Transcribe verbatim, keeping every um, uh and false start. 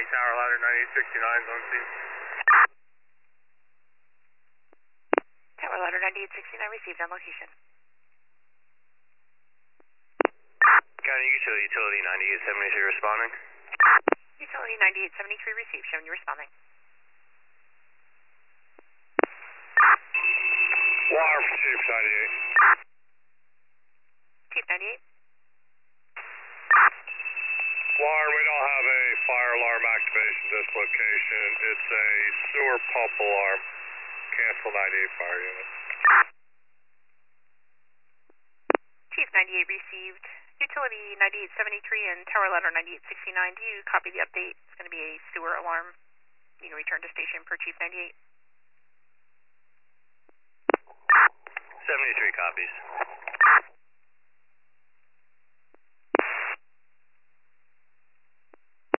Tower Ladder ninety-eight sixty-nine, zone C. Tower Ladder ninety-eight sixty-nine received on location. County Utility, Utility ninety-eight seventy-three responding. Utility ninety-eight seventy-three received, showing you responding. Wire for Chief ninety-eight. Chief ninety-eight. Wire, we don't have a fire alarm activation at this location. It's a sewer pump alarm. Cancel ninety-eight fire unit. Chief ninety-eight received. Utility ninety-eight seventy-three and Tower Ladder ninety-eight sixty-nine. Do you copy the update? It's going to be a sewer alarm. You can return to station per Chief ninety-eight. seventy-three copies.